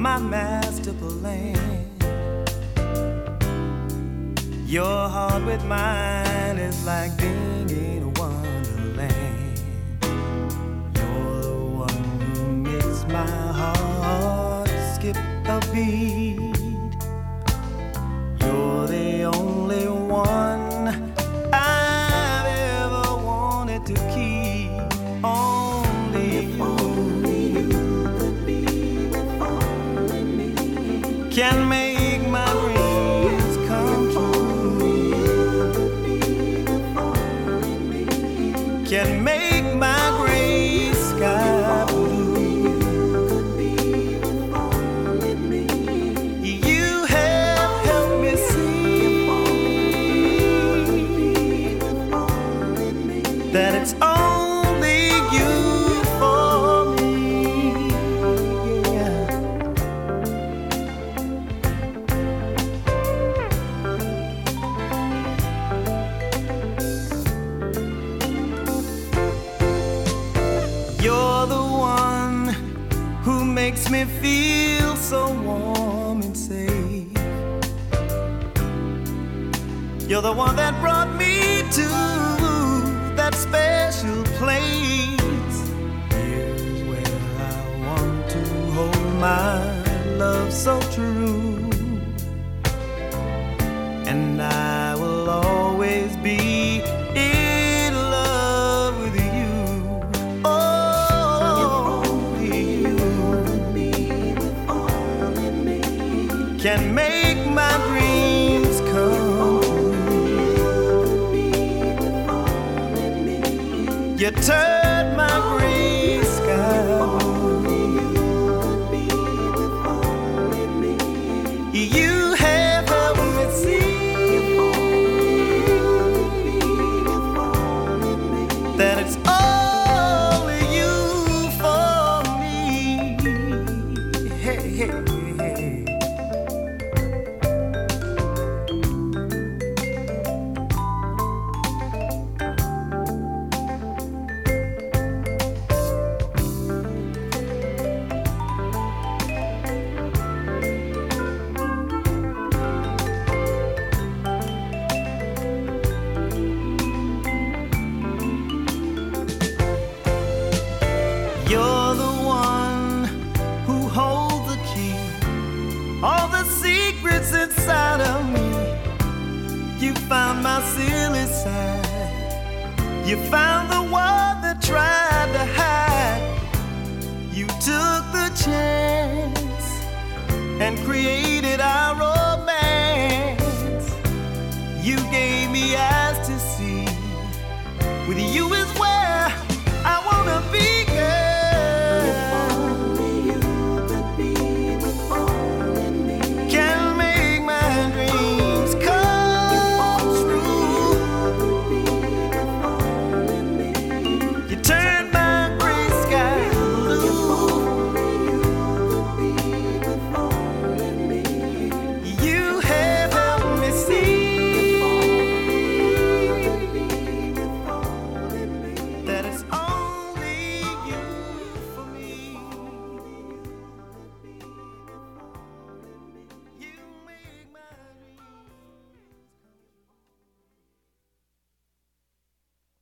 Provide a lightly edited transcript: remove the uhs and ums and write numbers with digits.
my master plan. Your heart with mine is like being in a wonderland. You're the one who makes my heart skip a beat. You're the only one I've ever wanted to keep. Only you could be if only me can make my dreams come true. Can make my gray sky blue. You have helped me see that it's only you for me. Yeah. You're the one who makes me feel so warm and safe. You're the one that brought me to that special place. Here's where I want to hold my love so true. And I will always be in love with you. Only you can make my dreams come true. You turned my gray sky blue. You have helped me see that it's only you for me. Hey, hey, hey. You're the one who holds the key, all the secrets inside of me. You found my silly side. You found the one